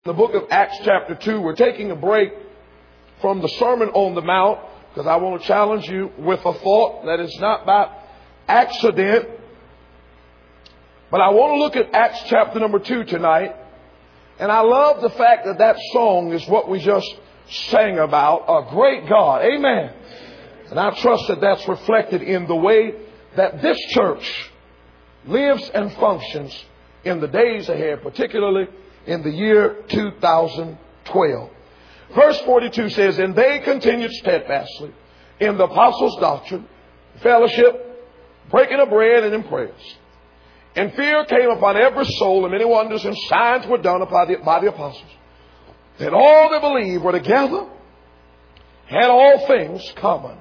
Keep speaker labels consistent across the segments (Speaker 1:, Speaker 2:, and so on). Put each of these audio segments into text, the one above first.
Speaker 1: The book of Acts chapter 2. We're taking a break from the Sermon on the Mount because I want to challenge you with a thought that is not by accident. But I want to look at Acts chapter number 2 tonight. And I love the fact that that song is what we just sang about, a great God. Amen. And I trust that that's reflected in the way that this church lives and functions in the days ahead, particularly in the year 2012. Verse 42 says, "And they continued steadfastly in the apostles' doctrine, fellowship, breaking of bread, and in prayers. And fear came upon every soul, and many wonders and signs were done by the apostles. That all that believed were together, had all things common,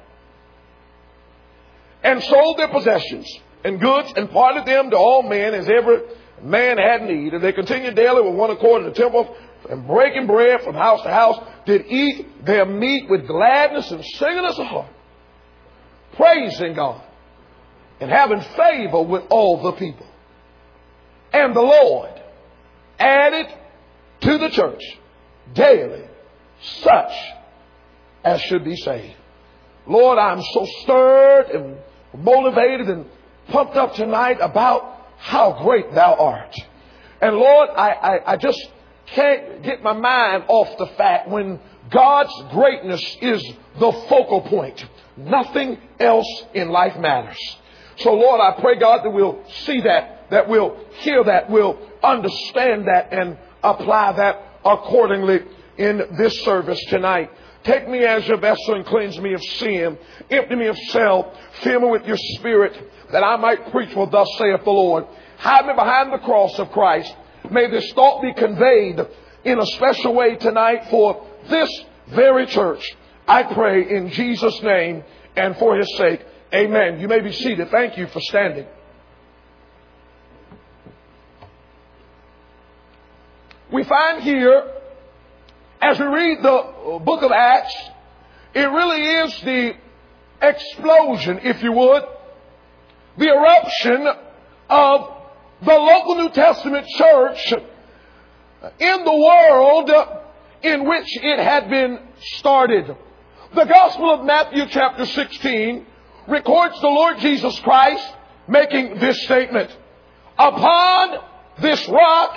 Speaker 1: and sold their possessions and goods, and parted them to all men as every man had need. And they continued daily with one accord in the temple, and breaking bread from house to house, did eat their meat with gladness and singleness of heart, praising God, and having favor with all the people. And the Lord added to the church daily such as should be saved." Lord, I'm so stirred and motivated and pumped up tonight about how great thou art. And Lord, I just can't get my mind off the fact when God's greatness is the focal point. Nothing else in life matters. So Lord, I pray, God, that we'll see that we'll hear that, we'll understand that, and apply that accordingly in this service tonight. Take me as your vessel and cleanse me of sin. Empty me of self. Fill me with your Spirit, that I might preach what thus saith the Lord. Hide me behind the cross of Christ. May this thought be conveyed in a special way tonight for this very church. I pray in Jesus' name and for His sake. Amen. You may be seated. Thank you for standing. We find here, as we read the book of Acts, it really is the explosion, if you would, the eruption of the local New Testament church in the world in which it had been started. The Gospel of Matthew chapter 16 records the Lord Jesus Christ making this statement: "Upon this rock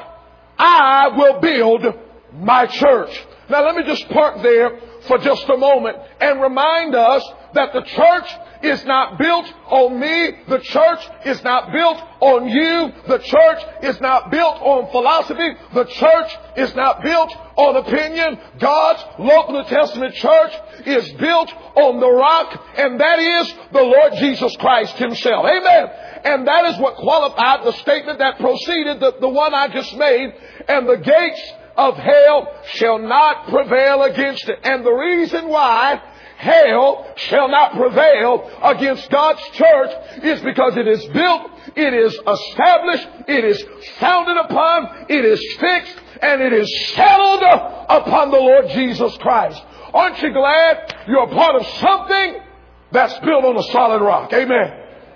Speaker 1: I will build my church." Now let me just park there for just a moment and remind us that the church is not built on me. The church is not built on you. The church is not built on philosophy. The church is not built on opinion. God's local New Testament church is built on the rock, and that is the Lord Jesus Christ Himself. Amen. And that is what qualified the statement that proceeded, the one I just made. "And the gates of hell shall not prevail against it." And the reason why hell shall not prevail against God's church is because it is built, it is established, it is founded upon, it is fixed, and it is settled upon the Lord Jesus Christ. Aren't you glad you're a part of something that's built on a solid rock? Amen.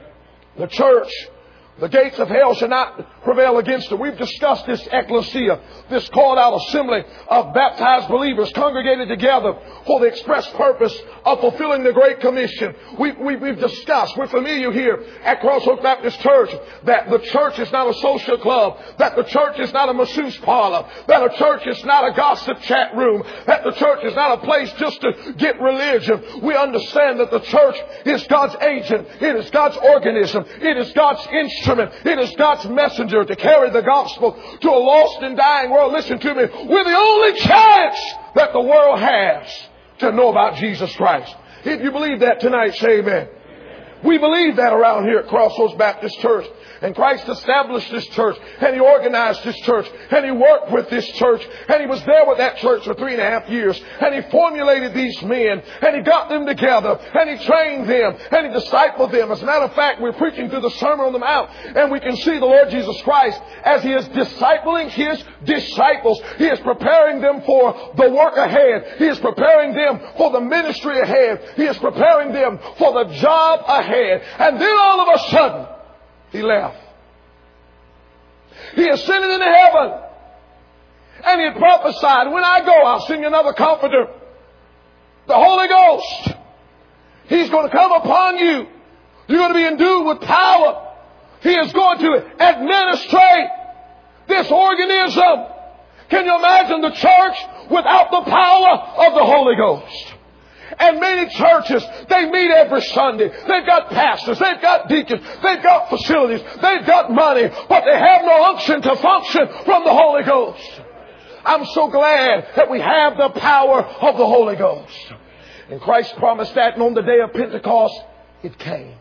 Speaker 1: The church, the gates of hell shall not prevail against it. We've discussed this ecclesia, this called out assembly of baptized believers congregated together for the express purpose of fulfilling the Great Commission. We've discussed, we're familiar here at Crossroads Baptist Church, that the church is not a social club, that the church is not a masseuse parlor, that a church is not a gossip chat room, that the church is not a place just to get religion. We understand that the church is God's agent, it is God's organism, it is God's instrument, it is God's messenger to carry the gospel to a lost and dying world. Listen to me. We're the only chance that the world has to know about Jesus Christ. If you believe that tonight, say amen. We believe that around here at Crossroads Baptist Church. And Christ established this church, and He organized this church, and He worked with this church, and He was there with that church for 3.5 years, and He formulated these men, and He got them together, and He trained them, and He discipled them. As a matter of fact, we're preaching through the Sermon on the Mount, and we can see the Lord Jesus Christ as He is discipling His disciples. He is preparing them for the work ahead. He is preparing them for the ministry ahead. He is preparing them for the job ahead. And then all of a sudden, He left. He ascended into heaven. And he had prophesied, when I go, I'll send you another comforter. The Holy Ghost. He's going to come upon you. You're going to be endued with power. He is going to administrate this organism. Can you imagine the church without the power of the Holy Ghost? And many churches, they meet every Sunday. They've got pastors, they've got deacons, they've got facilities, they've got money, but they have no unction to function from the Holy Ghost. I'm so glad that we have the power of the Holy Ghost. And Christ promised that, and on the day of Pentecost, it came.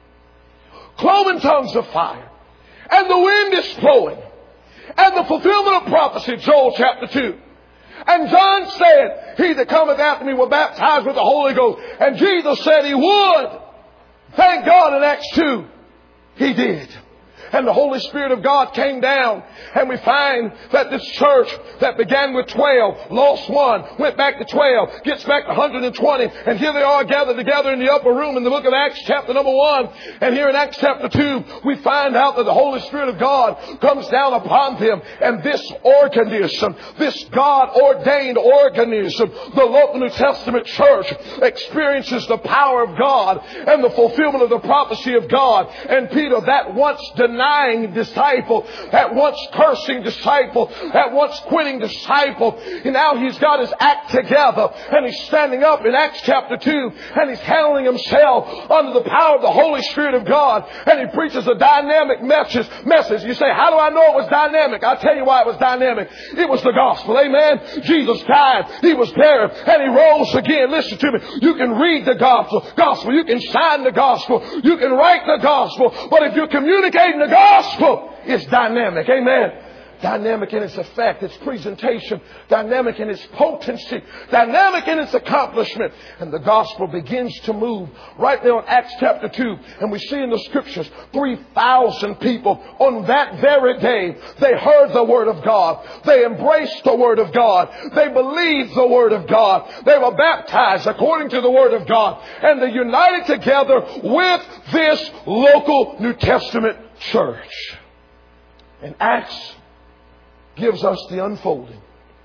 Speaker 1: Cloven tongues of fire. And the wind is blowing. And the fulfillment of prophecy, Joel chapter 2. And John said, he that cometh after me will baptize with the Holy Ghost. And Jesus said he would. Thank God in Acts 2, he did. And the Holy Spirit of God came down. And we find that this church that began with 12, lost one, went back to 12, gets back to 120. And here they are gathered together in the upper room in the book of Acts chapter number 1. And here in Acts chapter 2, we find out that the Holy Spirit of God comes down upon them. And this organism, this God-ordained organism, the local New Testament church, experiences the power of God and the fulfillment of the prophecy of God. And Peter, that once denying disciple, that once cursing disciple, that once quitting disciple, and now he's got his act together, and he's standing up in Acts chapter 2, and he's handling himself under the power of the Holy Spirit of God, and he preaches a dynamic message. You say, how do I know it was dynamic? I'll tell you why it was dynamic. It was the gospel. Amen. Jesus died, he was buried, and he rose again. Listen to me. You can read the gospel. You can sign the gospel. You can write the gospel. But if you're communicating the gospel, it's dynamic. Amen. Dynamic in its effect, its presentation, dynamic in its potency, dynamic in its accomplishment. And the gospel begins to move right there in Acts chapter 2. And we see in the scriptures 3,000 people on that very day. They heard the word of God. They embraced the word of God. They believed the word of God. They were baptized according to the word of God. And they united together with this local New Testament church. And Acts gives us the unfolding,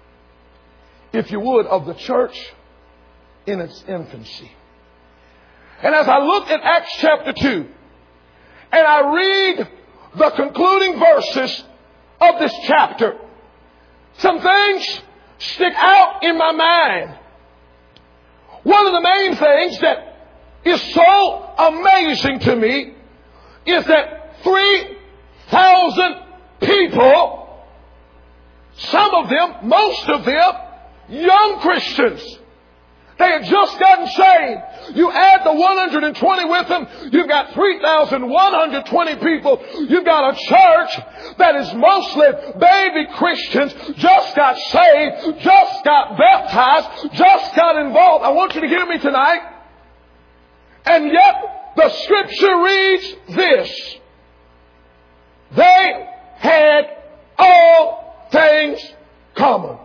Speaker 1: if you would, of the church in its infancy. And as I look at Acts chapter 2, and I read the concluding verses of this chapter, some things stick out in my mind. One of the main things that is so amazing to me is that 3,000 people, some of them, most of them, young Christians. They had just gotten saved. You add the 120 with them, you've got 3,120 people. You've got a church that is mostly baby Christians, just got saved, just got baptized, just got involved. I want you to hear me tonight. And yet, the scripture reads this. They had all things common.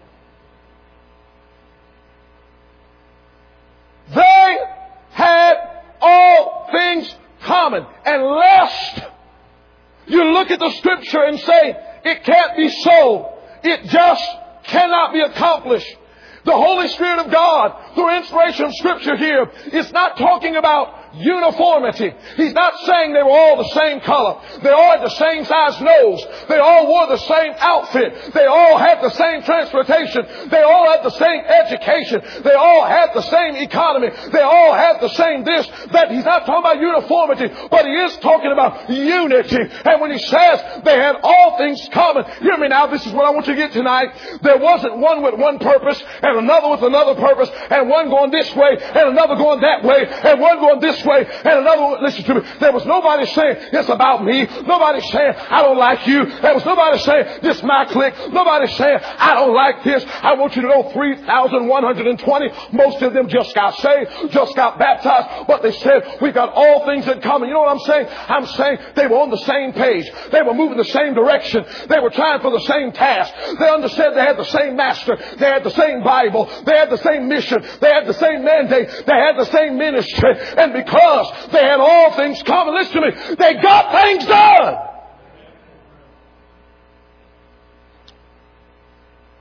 Speaker 1: They had all things common. And lest you look at the scripture and say, it can't be so, it just cannot be accomplished. The Holy Spirit of God, through inspiration of scripture here, is not talking about uniformity. He's not saying they were all the same color. They all had the same size nose. They all wore the same outfit. They all had the same transportation. They all had the same education. They all had the same economy. They all had the same this, that. He's not talking about uniformity, but he is talking about unity. And when he says they had all things common, hear me now, this is what I want you to get tonight. There wasn't one with one purpose and another with another purpose, and one going this way and another going that way, and one going this way and another one. Listen to me. There was nobody saying it's about me. Nobody saying I don't like you. There was nobody saying this is my clique. Nobody saying I don't like this. I want you to know 3,120. Most of them just got saved, just got baptized, but they said we've got all things in common. You know what I'm saying? I'm saying they were on the same page. They were moving the same direction. They were trying for the same task. They understood they had the same master. They had the same Bible. They had the same mission. They had the same mandate. They had the same ministry. And because they had all things common, listen to me, they got things done.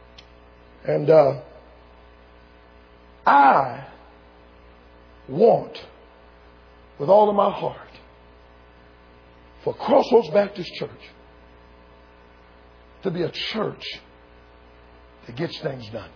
Speaker 1: And I want with all of my heart for Crossroads Baptist Church to be a church that gets things done.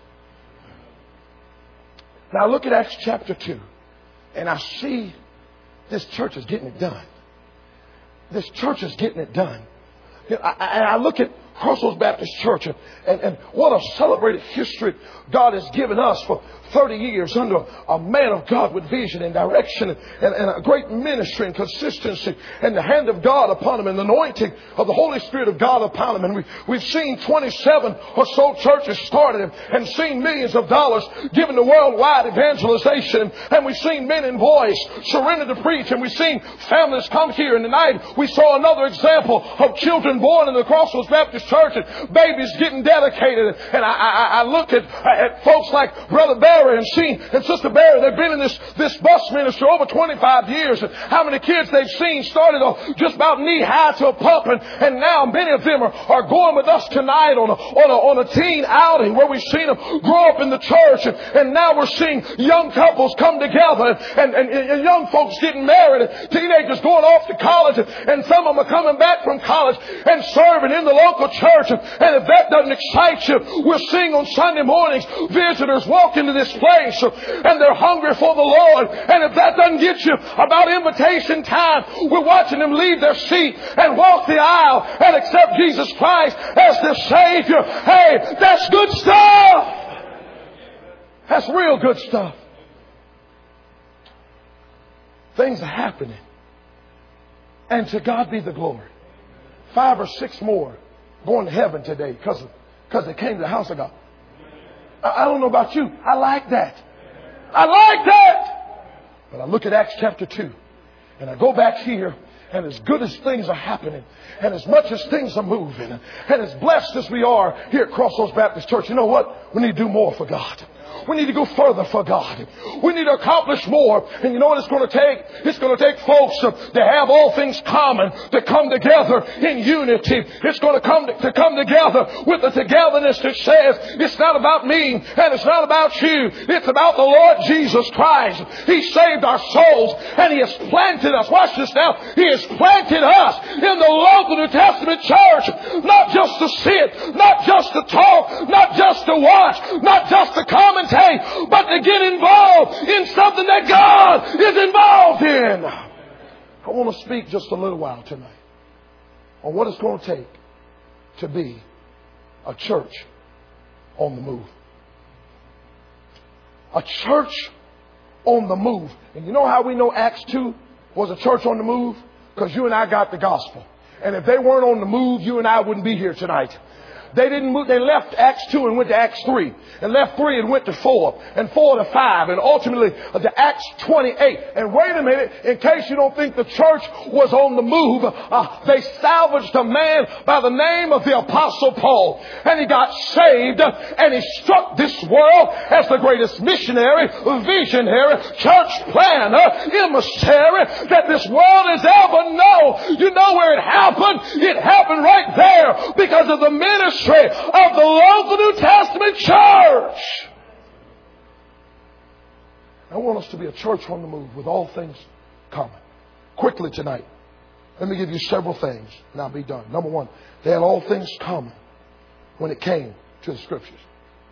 Speaker 1: Now look at Acts chapter 2, and I see this church is getting it done. This church is getting it done. I look at Crossroads Baptist Church and what a celebrated history God has given us for 30 years under a man of God with vision and direction and a great ministry and consistency and the hand of God upon him and the anointing of the Holy Spirit of God upon him. And we've seen 27 or so churches started and seen millions of dollars given to worldwide evangelization. And we've seen men and boys surrender to preach. And we've seen families come here. And tonight we saw another example of children born in the Crossroads Baptist Church and babies getting dedicated. And I look at folks like Brother Barry and Sister Barry. They've been in this bus ministry over 25 years. And how many kids they've seen started just about knee high to a pup. And now many of them are going with us tonight on a teen outing where we've seen them grow up in the church. And now we're seeing young couples come together and young folks getting married and teenagers going off to college. And some of them are coming back from college and serving in the local church. And if that doesn't excite you, we're seeing on Sunday mornings visitors walk into this place and they're hungry for the Lord. And if that doesn't get you about invitation time, we're watching them leave their seat and walk the aisle and accept Jesus Christ as their Savior. Hey, that's good stuff. That's real good stuff. Things are happening. And to God be the glory. 5 or 6 more going to heaven today because they came to the house of God. I don't know about you. I like that. I like that. But I look at Acts chapter 2 and I go back here, and as good as things are happening and as much as things are moving and as blessed as we are here at Crossroads Baptist Church, you know what? We need to do more for God. We need to go further for God. We need to accomplish more. And you know what it's going to take? It's going to take folks to have all things common, to come together in unity. It's going to come together with the togetherness that says it's not about me and it's not about you. It's about the Lord Jesus Christ. He saved our souls and He has planted us. Watch this now. He has planted us in the local New Testament church, not just to sit, not just to talk, not just to watch, not just to commentate, but to get involved in something that God is involved in. I want to speak just a little while tonight on what it's going to take to be a church on the move. A church on the move. And you know how we know Acts 2 was a church on the move? Because you and I got the gospel. And if they weren't on the move, you and I wouldn't be here tonight. They didn't move. They left Acts 2 and went to Acts 3. And left 3 and went to 4. And 4 to 5. And ultimately to Acts 28. And wait a minute. In case you don't think the church was on the move, they salvaged a man by the name of the Apostle Paul. And he got saved. And he struck this world as the greatest missionary, visionary, church planner, emissary that this world has ever known. You know where it happened? It happened right there because of the ministry of the local New Testament church. I want us to be a church on the move with all things common. Quickly tonight, let me give you several things and I'll be done. Number 1, they had all things common when it came to the Scriptures.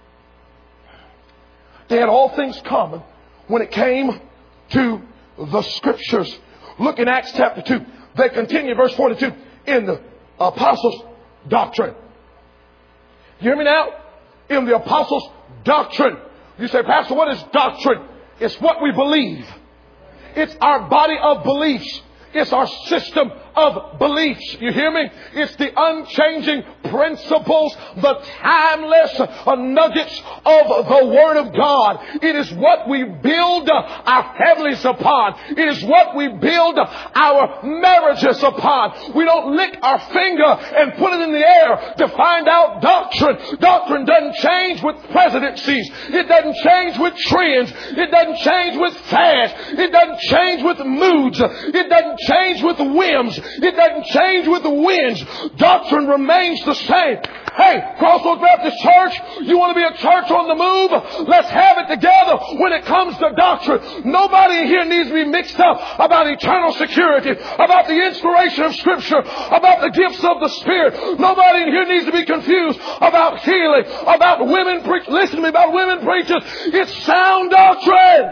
Speaker 1: They had all things common when it came to the Scriptures. Look in Acts chapter 2. They continue, verse 42, in the apostles' doctrine. You hear me now? In the apostles' doctrine. You say, Pastor, what is doctrine? It's what we believe. It's our body of beliefs. It's our system of beliefs. You hear me? It's the unchanging principles, the timeless nuggets of the Word of God. It is what we build our families upon. It is what we build our marriages upon. We don't lick our finger and put it in the air to find out doctrine. Doctrine doesn't change with presidencies. It doesn't change with trends. It doesn't change with fads. It doesn't change with moods. It doesn't change with whims. It doesn't change with the winds. Doctrine remains the same. Hey, Crossroads Baptist Church, you want to be a church on the move? Let's have it together when it comes to doctrine. Nobody in here needs to be mixed up about eternal security, about the inspiration of Scripture, about the gifts of the Spirit. Nobody in here needs to be confused about healing, about women preachers. Listen to me, about women preachers. It's sound doctrine.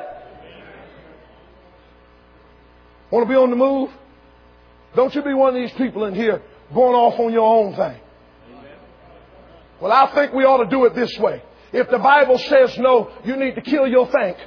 Speaker 1: Want to be on the move? Don't you be one of these people in here going off on your own thing. Well, I think we ought to do it this way. If the Bible says no, you need to kill your think.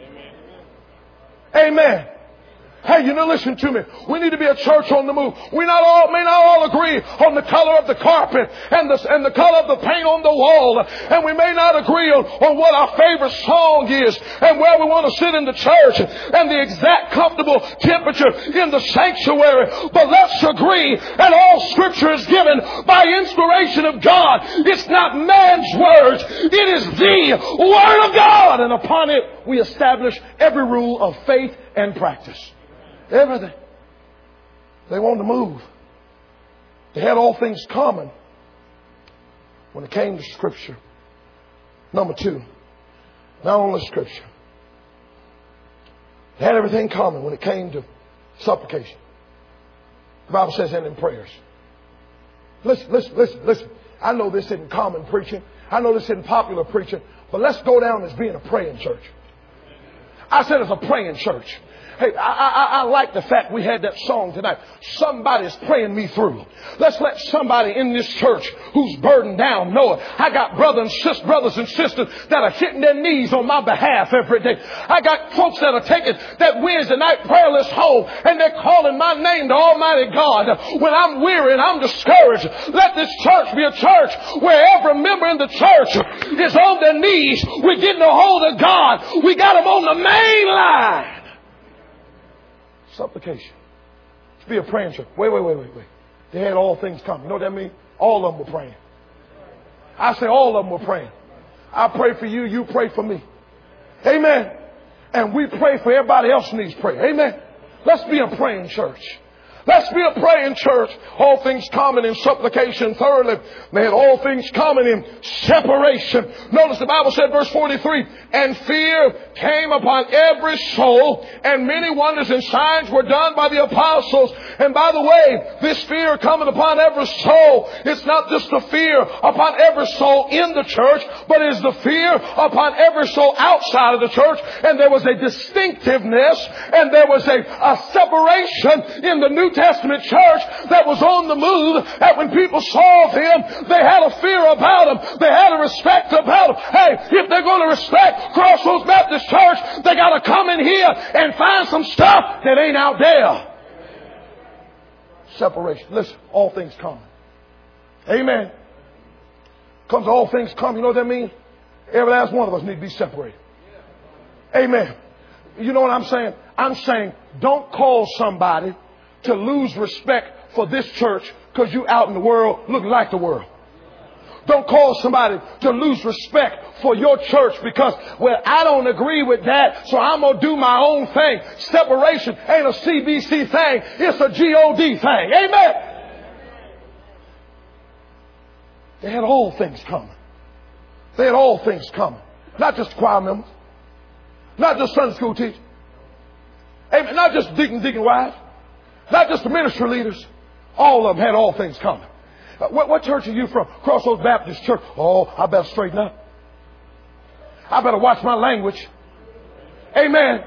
Speaker 1: Amen. Hey, listen to me. We need to be a church on the move. We may not all agree on the color of the carpet and the color of the paint on the wall. And we may not agree on what our favorite song is and where we want to sit in the church and the exact comfortable temperature in the sanctuary. But let's agree that all Scripture is given by inspiration of God. It's not man's words. It is the Word of God. And upon it, we establish every rule of faith and practice. Everything. They wanted to move. They had all things common when it came to Scripture. Number two, not only Scripture. They had everything common when it came to supplication. The Bible says, and in prayers. Listen. I know this isn't common preaching. I know this isn't popular preaching. But let's go down as being a praying church. I said it's a praying church. Hey, I like the fact we had that song tonight. Somebody's praying me through. Let's let somebody in this church who's burdened down know it. I got brothers and sisters that are hitting their knees on my behalf every day. I got folks that are taking that Wednesday night prayer list home and they're calling my name to Almighty God when I'm weary and I'm discouraged. Let this church be a church where every member in the church is on their knees. We're getting a hold of God. We got them on the main line. Supplication. To be a praying church. Wait. They had all things come. You know what that means? All of them were praying. I say all of them were praying. I pray for you. You pray for me. Amen. And we pray for everybody else needs prayer. Amen. Let's be a praying church. Let's be a praying church. All things common in supplication. Thirdly, they had all things common in separation. Notice the Bible said, verse 43, and fear came upon every soul, and many wonders and signs were done by the apostles. And by the way, this fear coming upon every soul, it's not just the fear upon every soul in the church, but it is the fear upon every soul outside of the church. And there was a distinctiveness, and there was a separation in the New Testament church that was on the move, that when people saw them, they had a fear about them. They had a respect about them. Hey, if they're going to respect Crossroads Baptist Church, they got to come in here and find some stuff that ain't out there. Separation. Listen, all things common. Amen. Comes all things common. You know what that means? Every last one of us need to be separated. Amen. You know what I'm saying? I'm saying don't cause somebody to lose respect for this church because you out in the world looking like the world. Don't cause somebody to lose respect for your church because, well, I don't agree with that, so I'm going to do my own thing. Separation ain't a CBC thing. It's a G-O-D thing. Amen. They had all things common. They had all things common. Not just choir members. Not just Sunday school teachers. Amen. Not just deacon wives. Not just the ministry leaders. All of them had all things common. What church are you from? Crossroads Baptist Church. Oh, I better straighten up. I better watch my language. Amen.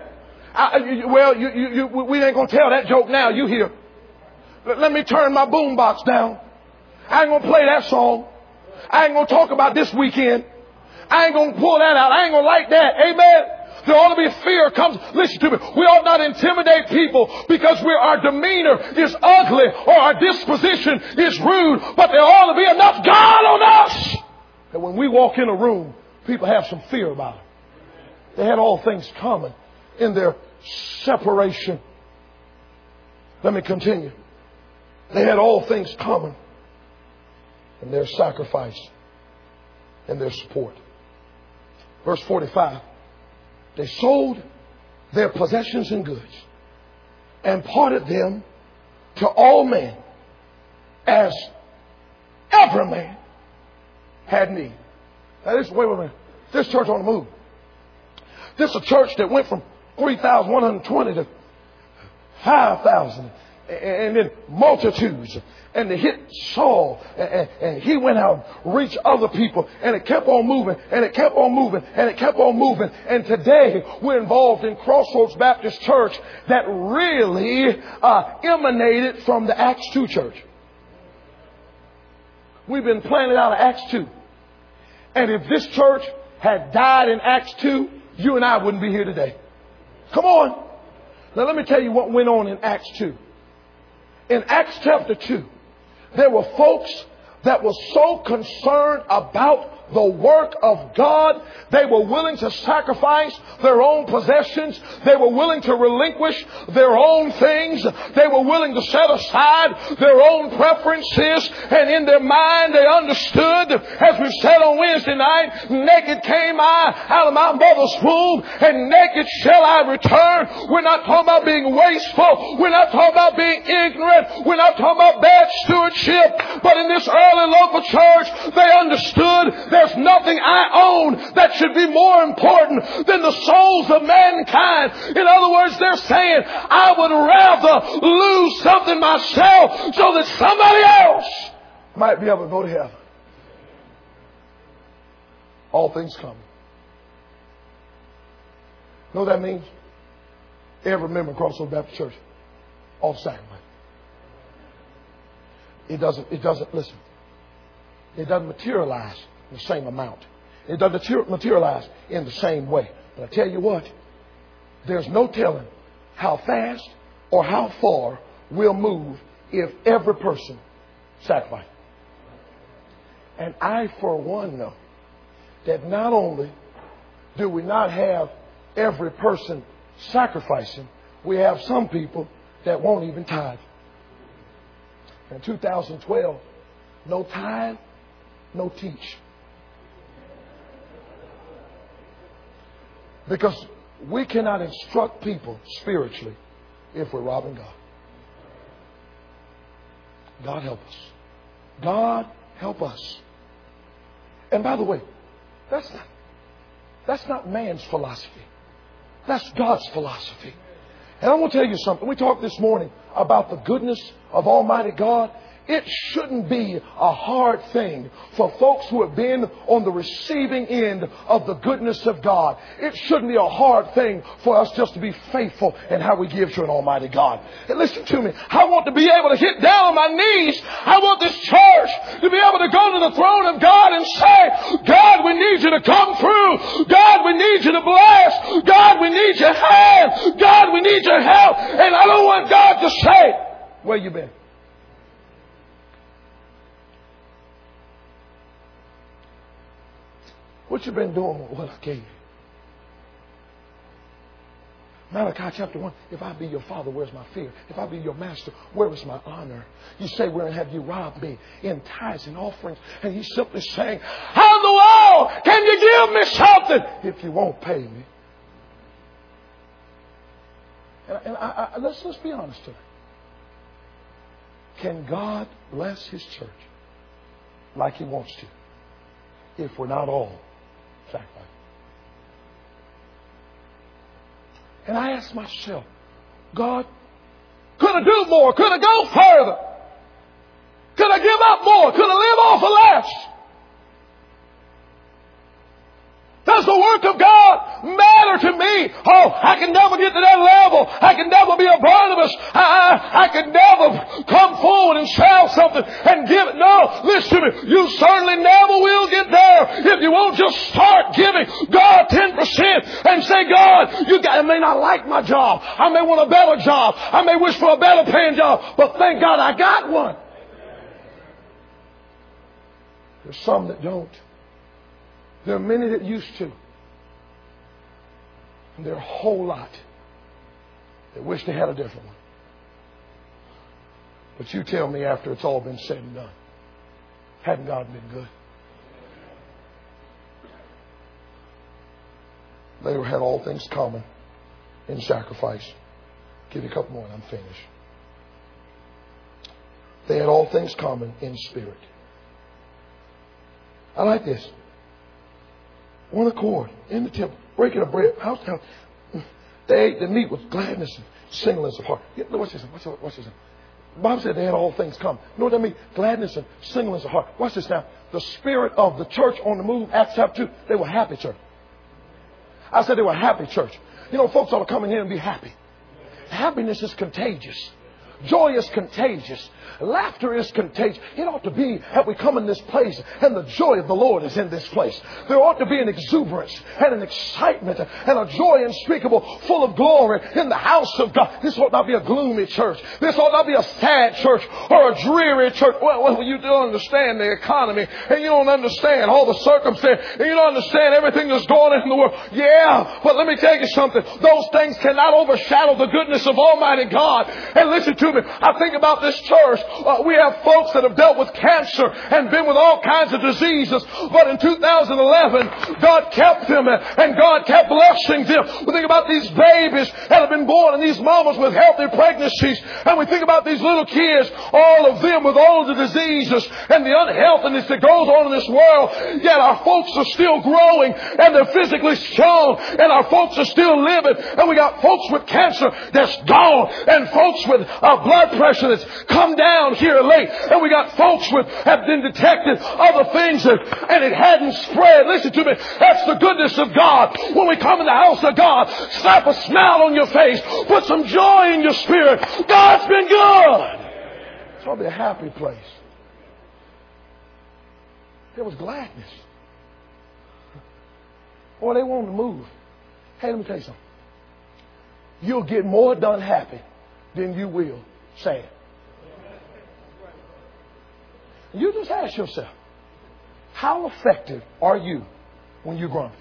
Speaker 1: We ain't going to tell that joke now. You hear. Let me turn my boombox down. I ain't going to play that song. I ain't going to talk about this weekend. I ain't going to pull that out. I ain't going to like that. Amen. There ought to be fear comes. Listen to me. We ought not intimidate people because our demeanor is ugly or our disposition is rude. But there ought to be enough God on us that when we walk in a room, people have some fear about it. They had all things common in their separation. Let me continue. They had all things common in their sacrifice and their support. Verse 45. They sold their possessions and goods and parted them to all men as every man had need. Now this, wait a minute. This church on the move. This is a church that went from 3,120 to 5,000. And then multitudes. And the hit Saul. And he went out and reached other people. And it kept on moving. And it kept on moving. And it kept on moving. And today we're involved in Crossroads Baptist Church that really emanated from the Acts 2 church. We've been planted out of Acts 2. And if this church had died in Acts 2, you and I wouldn't be here today. Come on. Now let me tell you what went on in Acts 2. In Acts chapter 2, there were folks that were so concerned about the work of God, they were willing to sacrifice their own possessions. They were willing to relinquish their own things. They were willing to set aside their own preferences. And in their mind, they understood, as we said on Wednesday night, naked came I out of my mother's womb, and naked shall I return. We're not talking about being wasteful. We're not talking about being ignorant. We're not talking about bad stewardship. But in this early local church, they understood there's nothing I own that should be more important than the souls of mankind. In other words, they're saying, I would rather lose something myself so that somebody else might be able to go to heaven. All things come. You know what that means? Every member of Crossroads Baptist Church all sacrifice. It doesn't, listen, it doesn't materialize in the same amount. It doesn't materialize in the same way. But I tell you what, there's no telling how fast or how far we'll move if every person sacrifices. And I, for one, know that not only do we not have every person sacrificing, we have some people that won't even tithe. In 2012, no tithe, no teach. Because we cannot instruct people spiritually if we're robbing God. God help us. God help us. And by the way, that's not man's philosophy. That's God's philosophy. And I want to tell you something. We talked this morning about the goodness of Almighty God. It shouldn't be a hard thing for folks who have been on the receiving end of the goodness of God. It shouldn't be a hard thing for us just to be faithful in how we give to an Almighty God. And listen to me. I want to be able to get down on my knees. I want this church to be able to go to the throne of God and say, God, we need you to come through. God, we need you to bless. God, we need your hand. God, we need your help. And I don't want God to say, where you been? What you been doing with what I gave you? Malachi chapter 1, if I be your father, where's my fear? If I be your master, where is my honor? You say, where have you robbed me? In tithes and offerings. And he's simply saying, how in the world can you give me something if you won't pay me? And let's be honest today. Can God bless His church like He wants to if we're not all sacrificing? And I ask myself, God, could I do more? Could I go further? Could I give up more? Could I live off of less? Does the work of God matter to me? Oh, I can never get to that level. I can never be a Barnabas. I can never come forward and shout something and give it. No, listen to me. You certainly never will get there if you won't just start giving God 10% and say, God, I may not like my job. I may want a better job. I may wish for a better paying job. But thank God I got one. There's some that don't. There are many that used to. And there are a whole lot that wish they had a different one. But you tell me after it's all been said and done, hadn't God been good? They had all things common in sacrifice. Give you a couple more and I'm finished. They had all things common in spirit. I like this. One accord in the temple, breaking of bread, house to house. They ate the meat with gladness and singleness of heart. Watch this. Watch this. The Bible said they had all things come. You know what that means? Gladness and singleness of heart. Watch this now. The spirit of the church on the move, Acts chapter 2, they were happy church. I said they were happy church. You know, folks ought to come in here and be happy. Happiness is contagious. Joy is contagious. Laughter is contagious. It ought to be that we come in this place and the joy of the Lord is in this place. There ought to be an exuberance and an excitement and a joy unspeakable, full of glory in the house of God. This ought not be a gloomy church. This ought not be a sad church or a dreary church. Well, you don't understand the economy and you don't understand all the circumstances and you don't understand everything that's going on in the world. Yeah, but let me tell you something. Those things cannot overshadow the goodness of Almighty God. And listen to me. I think about this church. We have folks that have dealt with cancer and been with all kinds of diseases. But in 2011, God kept them and God kept blessing them. We think about these babies that have been born and these mamas with healthy pregnancies. And we think about these little kids, all of them with all of the diseases and the unhealthiness that goes on in this world. Yet our folks are still growing and they're physically strong and our folks are still living. And we got folks with cancer that's gone and folks with blood pressure that's come down here late. And we got folks with have been detected other things and it hadn't spread. Listen to me. That's the goodness of God. When we come in the house of God, slap a smile on your face. Put some joy in your spirit. God's been good. It's probably a happy place. There was gladness. Boy, they wanted to move. Hey, let me tell you something. You'll get more done happy than you will sad. You just ask yourself, how effective are you when you're grumpy?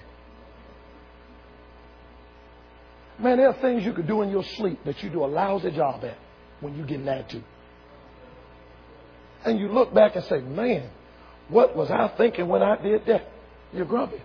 Speaker 1: Man, there are things you could do in your sleep that you do a lousy job at when you get an attitude. And you look back and say, man, what was I thinking when I did that? You're grumpy.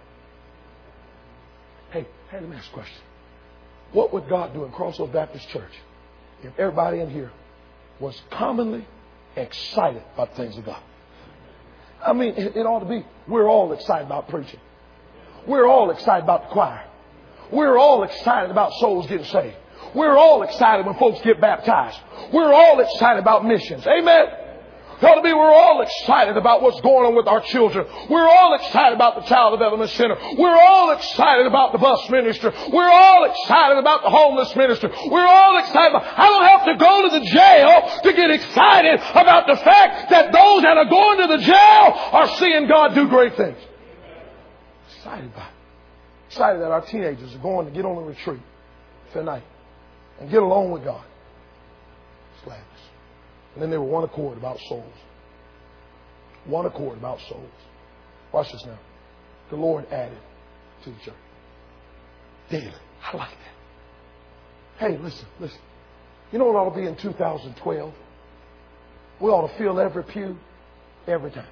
Speaker 1: Hey, let me ask a question. What would God do in Crossroads Baptist Church if everybody in here was commonly excited about things of God? I mean, it ought to be. We're all excited about preaching. We're all excited about the choir. We're all excited about souls getting saved. We're all excited when folks get baptized. We're all excited about missions. Amen. It ought to be we're all excited about what's going on with our children. We're all excited about the Child Development Center. We're all excited about the bus ministry. We're all excited about the homeless ministry. We're all excited about... I don't have to go to the jail to get excited about the fact that those that are going to the jail are seeing God do great things. Excited about it. Excited that our teenagers are going to get on a retreat tonight and get along with God. It's gladness. And then they were one accord about souls. One accord about souls. Watch this now. The Lord added to the church daily. I like that. Hey, listen. You know what ought to be in 2012? We ought to fill every pew every time.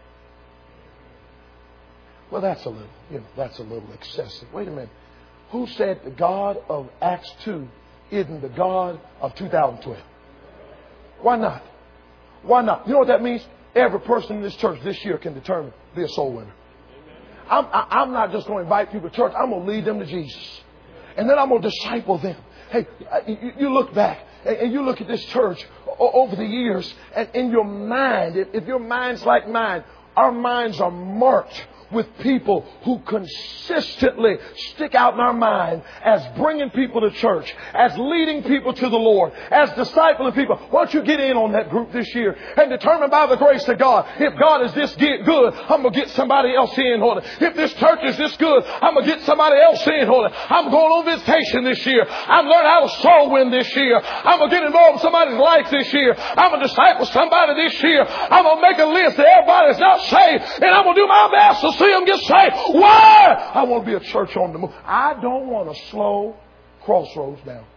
Speaker 1: Well, that's a little excessive. Wait a minute. Who said the God of Acts 2 isn't the God of 2012? Why not? Why not? You know what that means? Every person in this church this year can determine to be a soul winner. I'm not just going to invite people to church. I'm going to lead them to Jesus. And then I'm going to disciple them. Hey, you look back and you look at this church over the years, and in your mind, if your mind's like mine, our minds are marked with people who consistently stick out in our mind as bringing people to church, as leading people to the Lord, as discipling people. Why don't you get in on that group this year and determine by the grace of God, if God is this good, I'm going to get somebody else in on it. If this church is this good, I'm going to get somebody else in on it. I'm going on visitation this year. I'm learning how to soul win this year. I'm going to get involved in somebody's life this year. I'm going to disciple somebody this year. I'm going to make a list of everybody that's not saved, and I'm going to do my best to see them get saved. Why? I want to be a church on the move. I don't want to slow Crossroads down.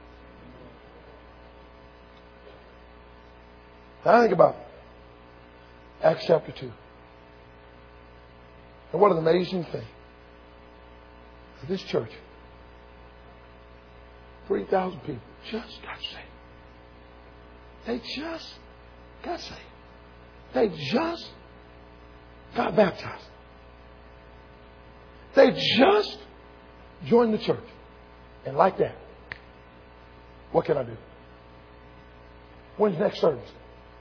Speaker 1: Now think about Acts chapter 2. And what an amazing thing. This church, 3,000 people just got saved. They just got saved. They just got baptized. They just joined the church. And like that, what can I do? When's the next service?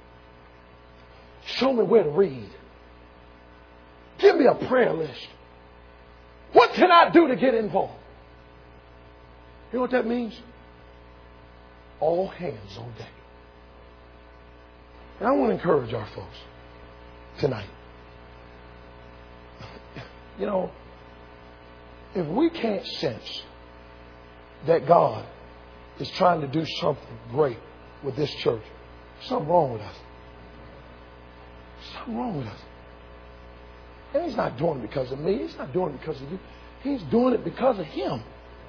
Speaker 1: Show me where to read. Give me a prayer list. What can I do to get involved? You know what that means? All hands on deck. And I want to encourage our folks tonight. You know, if we can't sense that God is trying to do something great with this church, something wrong with us. Something wrong with us. And He's not doing it because of me. He's not doing it because of you. He's doing it because of Him.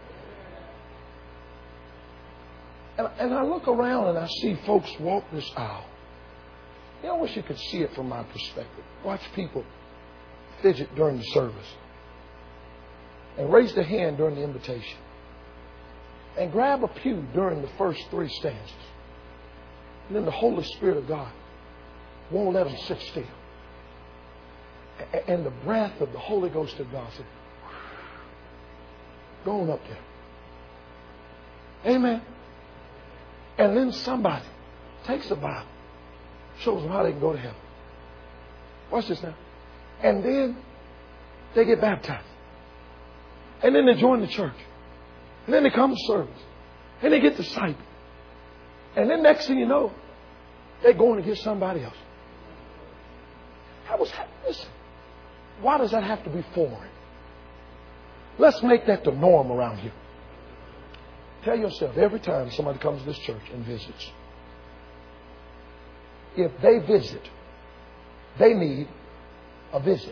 Speaker 1: And I look around and I see folks walk this aisle. You know, I wish you could see it from my perspective. Watch people fidget during the service. And raise their hand during the invitation. And grab a pew during the first 3 stanzas. And then the Holy Spirit of God won't let them sit still. And the breath of the Holy Ghost of God said, go on up there. Amen. And then somebody takes a Bible, shows them how they can go to heaven. Watch this now. And then they get baptized. And then they join the church. And then they come to service. And they get discipled. And then next thing you know, they're going to get somebody else. Listen, why does that have to be foreign? Let's make that the norm around here. Tell yourself, every time somebody comes to this church and visits, if they visit, they need a visit.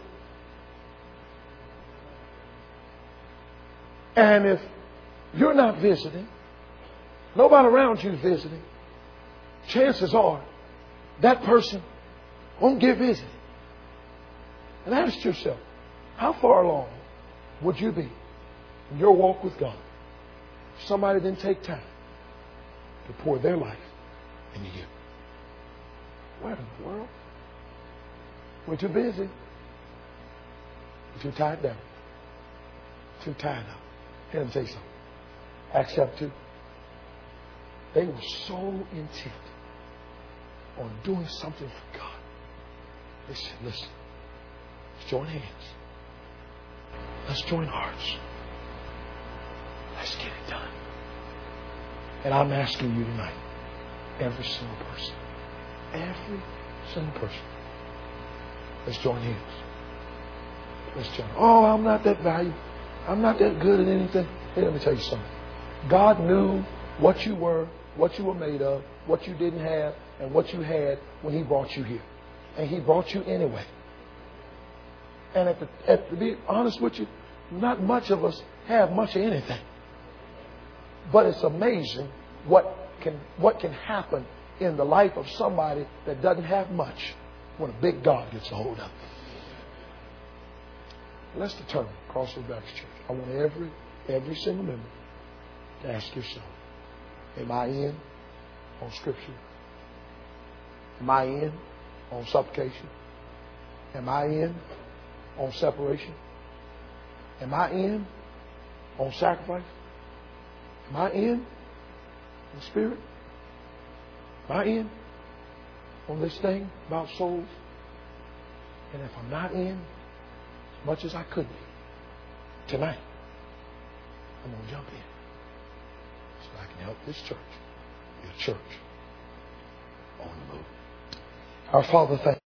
Speaker 1: And if you're not visiting, nobody around you is visiting, chances are that person won't get visited. And ask yourself, how far along would you be in your walk with God if somebody didn't take time to pour their life into you? Where in the world? We're too busy. We're too tied down. Too tied up. Hear him say something. Acts chapter 2. They were so intent on doing something for God. They said, listen, let's join hands. Let's join hearts. Let's get it done. And I'm asking you tonight, every single person, let's join hands. Let's join. Oh, I'm not that valuable. I'm not that good at anything. Hey, let me tell you something. God knew what you were made of, what you didn't have, and what you had when He brought you here. And He brought you anyway. And to be honest with you, not much of us have much of anything. But it's amazing what can happen in the life of somebody that doesn't have much when a big God gets a hold of it. Let's determine, Crossroads Baptist Church, I want every single member to ask yourself, am I in on Scripture? Am I in on supplication? Am I in on separation? Am I in on sacrifice? Am I in spirit? Am I in on this thing about souls? And if I'm not in as much as I could be, tonight, I'm going to jump in so I can help this church be a church on the move. Our Father, thank you.